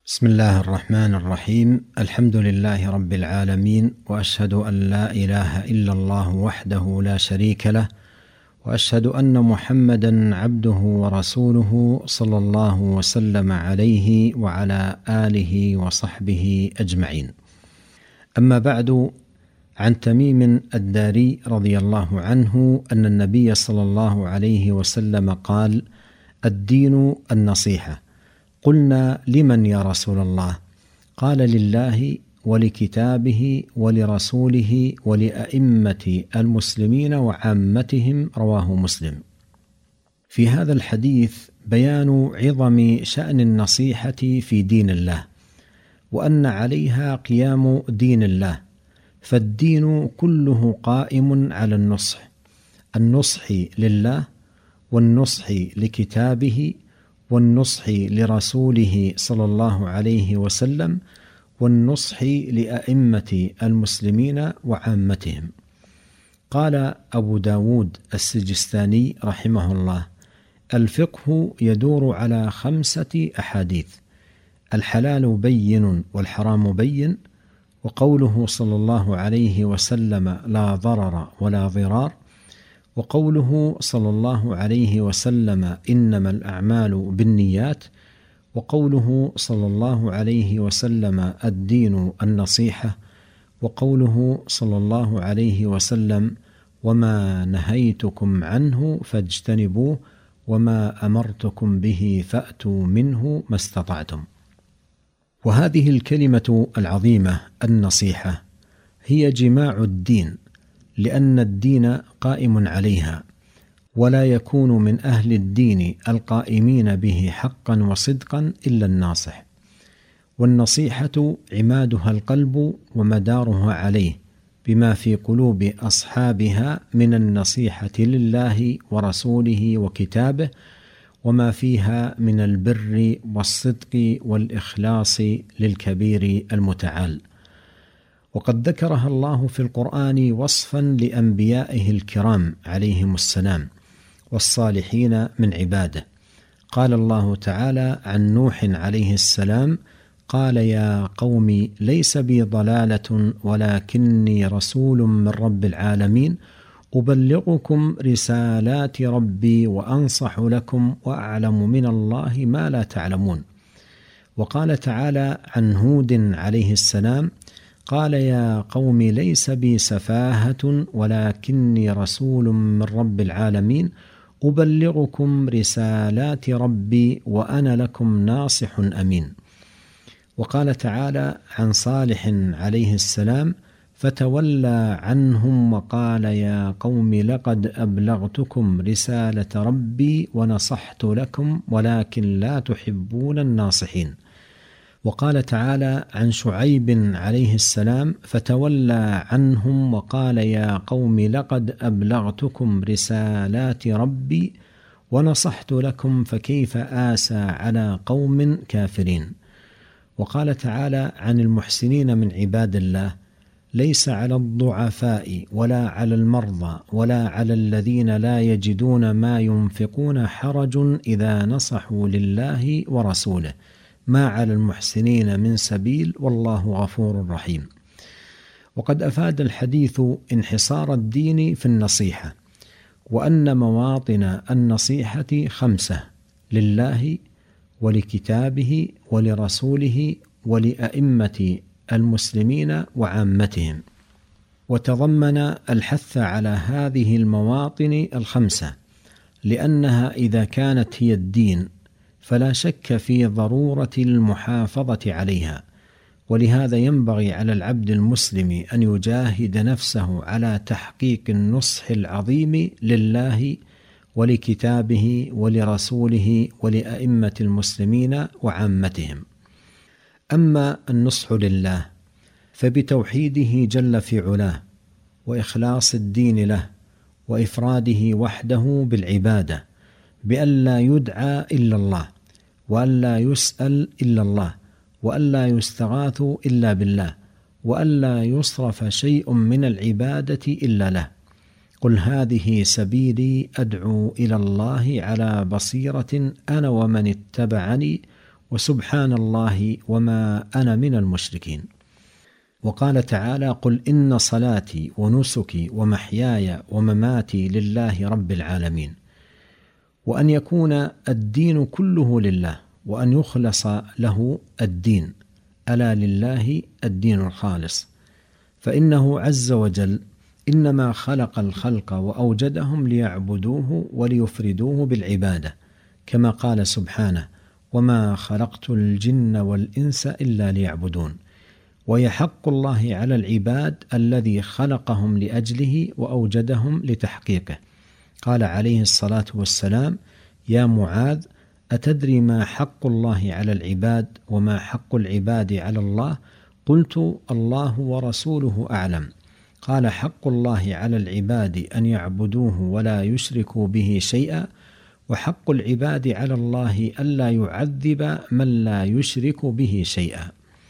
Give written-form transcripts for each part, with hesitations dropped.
بسم الله الرحمن الرحيم. الحمد لله رب العالمين، وأشهد أن لا إله إلا الله وحده لا شريك له، وأشهد أن محمدا عبده ورسوله صلى الله وسلم عليه وعلى آله وصحبه أجمعين. أما بعد، عن تميم الداري رضي الله عنه أن النبي صلى الله عليه وسلم قال: الدين النصيحة. قلنا: لمن يا رسول الله؟ قال: لله ولكتابه ولرسوله ولأئمة المسلمين وعامتهم. رواه مسلم. في هذا الحديث بيان عظم شأن النصيحة في دين الله، وأن عليها قيام دين الله، فالدين كله قائم على النصح لله، والنصح لكتابه، والنصح لرسوله صلى الله عليه وسلم، والنصح لأئمة المسلمين وعامتهم. قال أبو داود السجستاني رحمه الله: الفقه يدور على 5 أحاديث: الحلال بين والحرام بين، وقوله صلى الله عليه وسلم: لا ضرر ولا ضرار، وقوله صلى الله عليه وسلم: إنما الأعمال بالنيات، وقوله صلى الله عليه وسلم: الدين النصيحة، وقوله صلى الله عليه وسلم: وما نهيتكم عنه فاجتنبوه، وما أمرتكم به فأتوا منه ما استطعتم. وهذه الكلمة العظيمة النصيحة هي جماع الدين، لأن الدين قائم عليها، ولا يكون من أهل الدين القائمين به حقا وصدقا إلا الناصح. والنصيحة عمادها القلب ومدارها عليه، بما في قلوب أصحابها من النصيحة لله ورسوله وكتابه، وما فيها من البر والصدق والإخلاص للكبير المتعال. وقد ذكرها الله في القرآن وصفا لأنبيائه الكرام عليهم السلام والصالحين من عباده. قال الله تعالى عن نوح عليه السلام: قال: يا قوم ليس بي ضلالة ولكني رسول من رب العالمين، أبلغكم رسالات ربي وأنصح لكم وأعلم من الله ما لا تعلمون. وقال تعالى عن هود عليه السلام: قال: يا قوم ليس بي سفاهة ولكني رسول من رب العالمين، أبلغكم رسالات ربي وأنا لكم ناصح أمين. وقال تعالى عن صالح عليه السلام: فتولى عنهم وقال: يا قوم لقد أبلغتكم رسالة ربي ونصحت لكم ولكن لا تحبون الناصحين. وقال تعالى عن شعيب عليه السلام: فتولى عنهم وقال: يا قوم لقد أبلغتكم رسالات ربي ونصحت لكم فكيف آسى على قوم كافرين. وقال تعالى عن المحسنين من عباد الله: ليس على الضعفاء ولا على المرضى ولا على الذين لا يجدون ما ينفقون حرج إذا نصحوا لله ورسوله، ما على المحسنين من سبيل والله غفور رحيم. وقد أفاد الحديث انحصار الدين في النصيحة، وأن مواطن النصيحة 5: لله ولكتابه ولرسوله ولأئمة المسلمين وعامتهم. وتضمن الحث على هذه المواطن 5، لأنها إذا كانت هي الدين فلا شك في ضرورة المحافظة عليها. ولهذا ينبغي على العبد المسلم أن يجاهد نفسه على تحقيق النصح العظيم لله ولكتابه ولرسوله ولأئمة المسلمين وعامتهم. أما النصح لله فبتوحيده جل في علاه، وإخلاص الدين له، وإفراده وحده بالعبادة، بأن لا يدعى إلا الله، وأن لا يسأل إلا الله، وأن لا يستغاث إلا بالله، وأن لا يصرف شيء من العبادة إلا له. قل هذه سبيلي أدعو إلى الله على بصيرة أنا ومن اتبعني وسبحان الله وما أنا من المشركين. وقال تعالى: قل إن صلاتي ونسكي ومحياي ومماتي لله رب العالمين. وأن يكون الدين كله لله، وأن يخلص له الدين، ألا لله الدين الخالص، فإنه عز وجل إنما خلق الخلق وأوجدهم ليعبدوه وليفردوه بالعبادة، كما قال سبحانه: وما خلقت الجن والإنس إلا ليعبدون. ويحق الله على العباد الذي خلقهم لأجله وأوجدهم لتحقيقه. قال عليه الصلاة والسلام: يا معاذ، أتدري ما حق الله على العباد وما حق العباد على الله؟ قلت: الله ورسوله أعلم. قال: حق الله على العباد أن يعبدوه ولا يشركوا به شيئا، وحق العباد على الله ألا يعذب من لا يشرك به شيئا.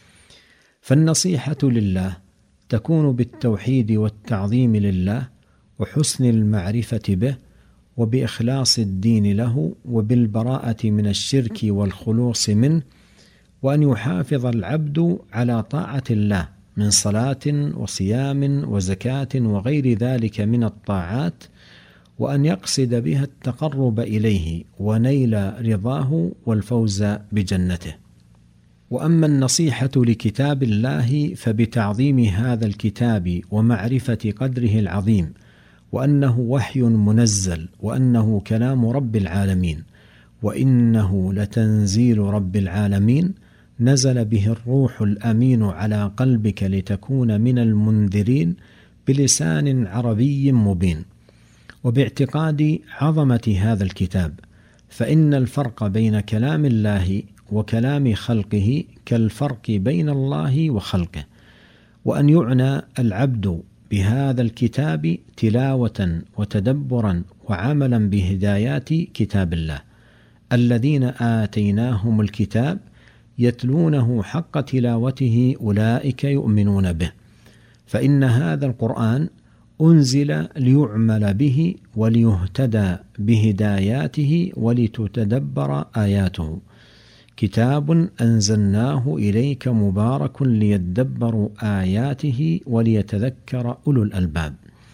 فالنصيحة لله تكون بالتوحيد والتعظيم لله، وحسن المعرفة به، وبإخلاص الدين له، وبالبراءة من الشرك والخلوص منه، وأن يحافظ العبد على طاعة الله من صلاة وصيام وزكاة وغير ذلك من الطاعات، وأن يقصد بها التقرب إليه ونيل رضاه والفوز بجنته. وأما النصيحة لكتاب الله فبتعظيم هذا الكتاب ومعرفة قدره العظيم، وأنه وحي منزل، وأنه كلام رب العالمين، وإنه لتنزيل رب العالمين، نزل به الروح الأمين على قلبك لتكون من المنذرين بلسان عربي مبين. وباعتقاد عظمة هذا الكتاب، فإن الفرق بين كلام الله وكلام خلقه كالفرق بين الله وخلقه، وأن يعنى العبد بهذا الكتاب تلاوة وتدبرا وعملا بهدايات كتاب الله. الذين آتيناهم الكتاب يتلونه حق تلاوته أولئك يؤمنون به. فإن هذا القرآن أنزل ليعمل به وليهتدى بهداياته ولتتدبر آياته. كتاب أنزلناه إليك مبارك ليدبروا آياته وليتذكر أولو الألباب.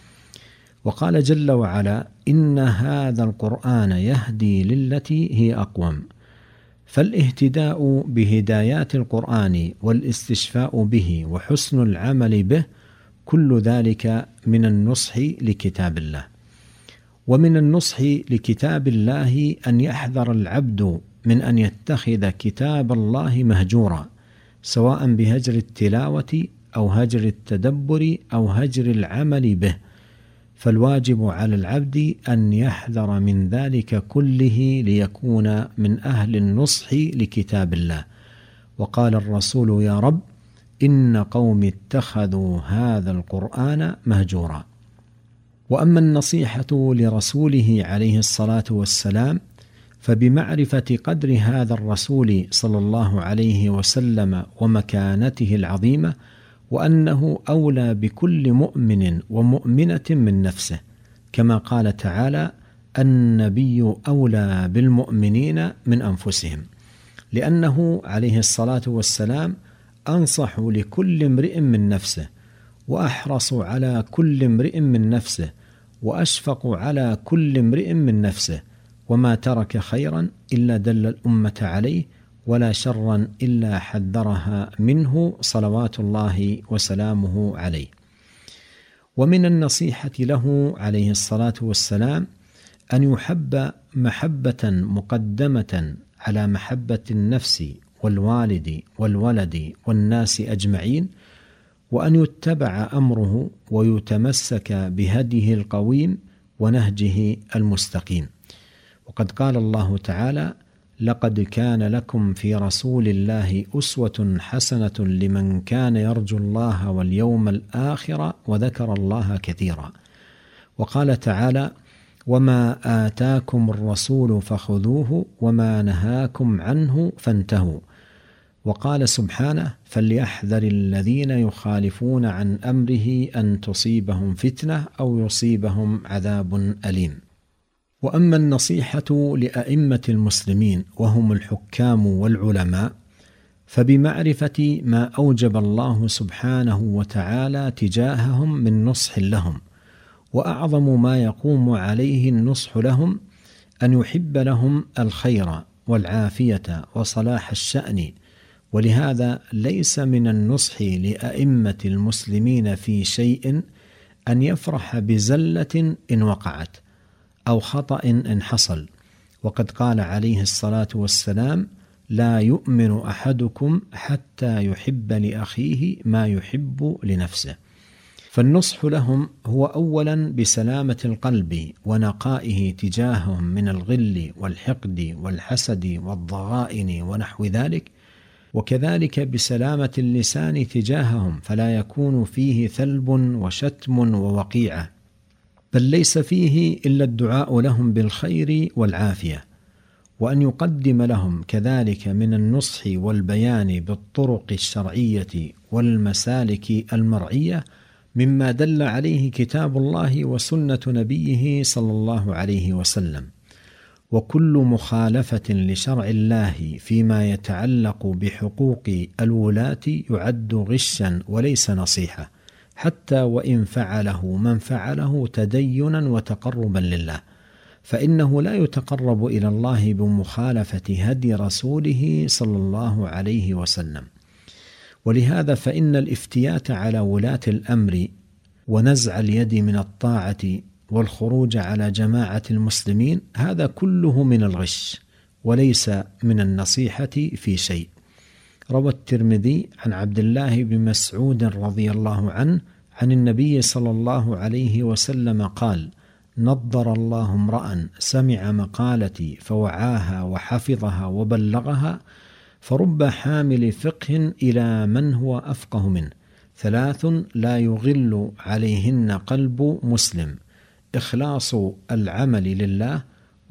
وقال جل وعلا: إن هذا القرآن يهدي للتي هي أقوم. فالاهتداء بهدايات القرآن والاستشفاء به وحسن العمل به، كل ذلك من النصح لكتاب الله. ومن النصح لكتاب الله أن يحذر العبد من أن يتخذ كتاب الله مهجورا، سواء بهجر التلاوة أو هجر التدبر أو هجر العمل به، فالواجب على العبد أن يحذر من ذلك كله ليكون من أهل النصح لكتاب الله. وقال الرسول: يا رب، إن قوم اتخذوا هذا القرآن مهجورا. وأما النصيحة لرسوله عليه الصلاة والسلام فبمعرفة قدر هذا الرسول صلى الله عليه وسلم ومكانته العظيمة، وأنه أولى بكل مؤمن ومؤمنة من نفسه، كما قال تعالى: النبي أولى بالمؤمنين من أنفسهم، لأنه عليه الصلاة والسلام أنصح لكل امرئ من نفسه، وأحرص على كل امرئ من نفسه، وأشفق على كل امرئ من نفسه، وما ترك خيرا إلا دل الأمة عليه، ولا شرا إلا حذرها منه، صلوات الله وسلامه عليه. ومن النصيحة له عليه الصلاة والسلام أن يحب محبة مقدمة على محبة النفس والوالد والولد والناس أجمعين، وأن يتبع أمره ويتمسك بهديه القويم ونهجه المستقيم. وقد قال الله تعالى: لقد كان لكم في رسول الله أسوة حسنة لمن كان يرجو الله واليوم الآخر وذكر الله كثيرا. وقال تعالى: وما آتاكم الرسول فخذوه وما نهاكم عنه فانتهوا. وقال سبحانه: فليحذر الذين يخالفون عن أمره أن تصيبهم فتنة أو يصيبهم عذاب أليم. وأما النصيحة لأئمة المسلمين وهم الحكام والعلماء فبمعرفة ما أوجب الله سبحانه وتعالى تجاههم من نصح لهم، وأعظم ما يقوم عليه النصح لهم أن يحب لهم الخير والعافية وصلاح الشأن. ولهذا ليس من النصح لأئمة المسلمين في شيء أن يفرح بزلة إن وقعت أو خطأ إن حصل، وقد قال عليه الصلاة والسلام: لا يؤمن أحدكم حتى يحب لأخيه ما يحب لنفسه. فالنصح لهم هو أولا بسلامة القلب ونقائه تجاههم من الغل والحقد والحسد والضغائن ونحو ذلك، وكذلك بسلامة اللسان تجاههم فلا يكون فيه ثلب وشتم ووقيعة، بل ليس فيه إلا الدعاء لهم بالخير والعافية، وأن يقدم لهم كذلك من النصح والبيان بالطرق الشرعية والمسالك المرعية مما دل عليه كتاب الله وسنة نبيه صلى الله عليه وسلم. وكل مخالفة لشرع الله فيما يتعلق بحقوق الولاة يعد غشا وليس نصيحة، حتى وإن فعله من فعله تدينا وتقربا لله، فإنه لا يتقرب إلى الله بمخالفة هدي رسوله صلى الله عليه وسلم. ولهذا فإن الافتيات على ولاة الأمر ونزع اليد من الطاعة والخروج على جماعة المسلمين هذا كله من الغش وليس من النصيحة في شيء. روى الترمذي عن عبد الله بن مسعود رضي الله عنه عن النبي صلى الله عليه وسلم قال: نضر الله امرأ سمع مقالتي فوعاها وحفظها وبلغها، فرب حامل فقه إلى من هو أفقه منه، 3 لا يغل عليهن قلب مسلم: إخلاص العمل لله،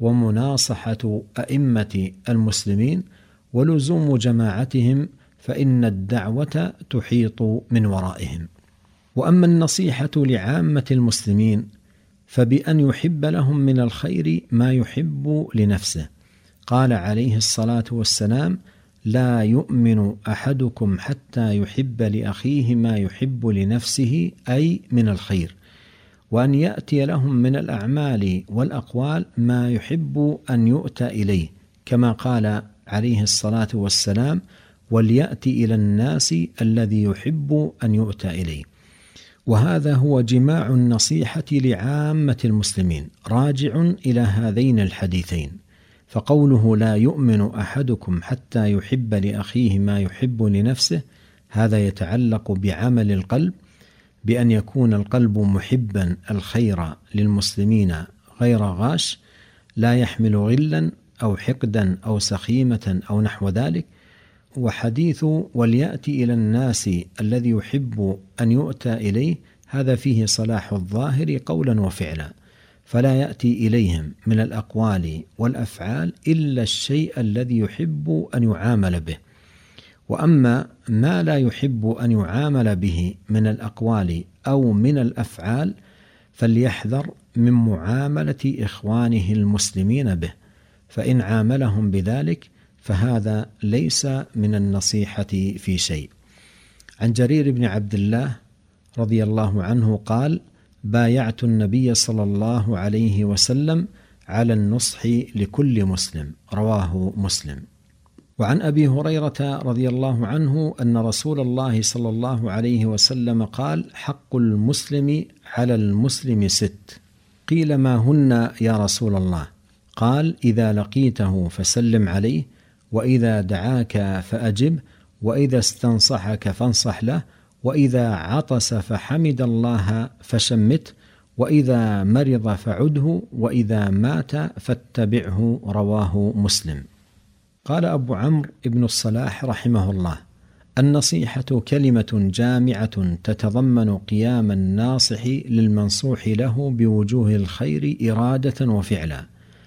ومناصحة أئمة المسلمين، ولزوم جماعتهم، فإن الدعوة تحيط من ورائهم. وأما النصيحة لعامة المسلمين فبأن يحب لهم من الخير ما يحب لنفسه. قال عليه الصلاة والسلام: لا يؤمن أحدكم حتى يحب لأخيه ما يحب لنفسه، أي من الخير، وأن يأتي لهم من الأعمال والأقوال ما يحب أن يؤتى إليه، كما قال عليه الصلاة والسلام: وليأتي إلى الناس الذي يحب أن يؤتى إليه. وهذا هو جماع النصيحة لعامة المسلمين، راجع إلى هذين الحديثين. فقوله لا يؤمن أحدكم حتى يحب لأخيه ما يحب لنفسه، هذا يتعلق بعمل القلب، بأن يكون القلب محبا الخير للمسلمين غير غاش، لا يحمل غلا أو حقدا أو سخيمة أو نحو ذلك. وحديث وليأتي إلى الناس الذي يحب أن يؤتى إليه، هذا فيه صلاح الظاهر قولا وفعلا، فلا يأتي إليهم من الأقوال والأفعال إلا الشيء الذي يحب أن يعامل به. وأما ما لا يحب أن يعامل به من الأقوال أو من الأفعال فليحذر من معاملة إخوانه المسلمين به، فإن عاملهم بذلك فهذا ليس من النصيحة في شيء. عن جرير بن عبد الله رضي الله عنه قال: بايعت النبي صلى الله عليه وسلم على النصح لكل مسلم، رواه مسلم. وعن أبي هريرة رضي الله عنه أن رسول الله صلى الله عليه وسلم قال: حق المسلم على المسلم 6. قيل: ما هن يا رسول الله؟ قال: إذا لقيته فسلم عليه، وإذا دعاك فأجب، وإذا استنصحك فانصح له، وإذا عطس فحمد الله فشمته، وإذا مرض فعده، وإذا مات فاتبعه، رواه مسلم. قال أبو عمرو بن الصلاح رحمه الله: النصيحة كلمة جامعة تتضمن قيام الناصح للمنصوح له بوجوه الخير إرادة وفعلا.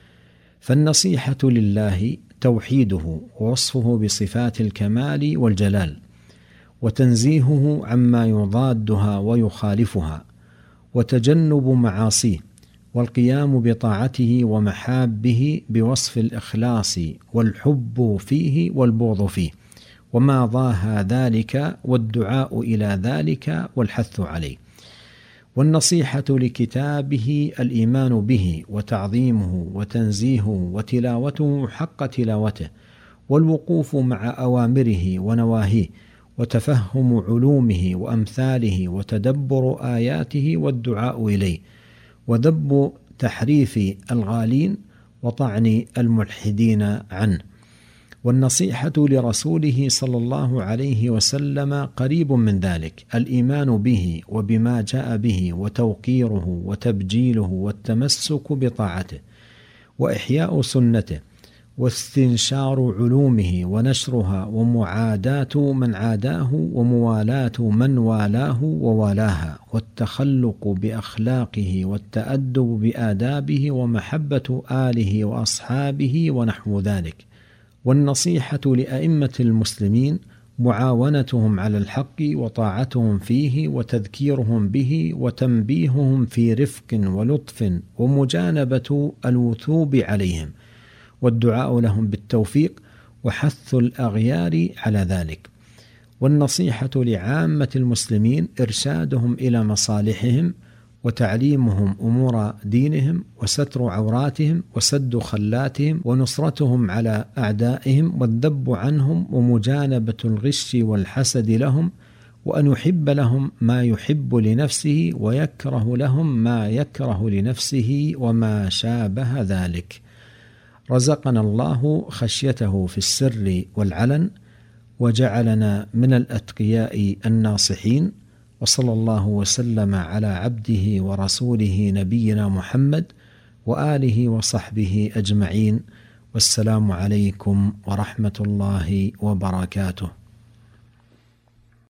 فالنصيحة لله توحيده ووصفه بصفات الكمال والجلال، وتنزيهه عما يضادها ويخالفها، وتجنب معاصيه، والقيام بطاعته ومحابه بوصف الإخلاص والحب فيه والبغض فيه، وما ضاهى ذلك والدعاء إلى ذلك والحث عليه. والنصيحة لكتابه الإيمان به وتعظيمه وتنزيهه وتلاوته حق تلاوته، والوقوف مع أوامره ونواهيه، وتفهم علومه وأمثاله، وتدبر آياته والدعاء إليه، وذب تحريف الغالين وطعن الملحدين عنه. والنصيحة لرسوله صلى الله عليه وسلم قريب من ذلك، الإيمان به وبما جاء به، وتوقيره وتبجيله والتمسك بطاعته، وإحياء سنته، واستنشار علومه ونشرها، ومعاداة من عاداه، وموالاة من والاه ووالاها، والتخلق بأخلاقه، والتأدب بآدابه، ومحبة آله وأصحابه ونحو ذلك. والنصيحة لأئمة المسلمين معاونتهم على الحق وطاعتهم فيه، وتذكيرهم به، وتنبيههم في رفق ولطف، ومجانبة الوثوب عليهم، والدعاء لهم بالتوفيق، وحث الأغيار على ذلك. والنصيحة لعامة المسلمين إرشادهم إلى مصالحهم، وتعليمهم أمور دينهم، وستر عوراتهم، وسد خلاتهم، ونصرتهم على أعدائهم، والذب عنهم، ومجانبة الغش والحسد لهم، وأن يحب لهم ما يحب لنفسه، ويكره لهم ما يكره لنفسه، وما شابه ذلك. رزقنا الله خشيته في السر والعلن، وجعلنا من الأتقياء الناصحين، وصلى الله وسلم على عبده ورسوله نبينا محمد وآله وصحبه أجمعين، والسلام عليكم ورحمة الله وبركاته.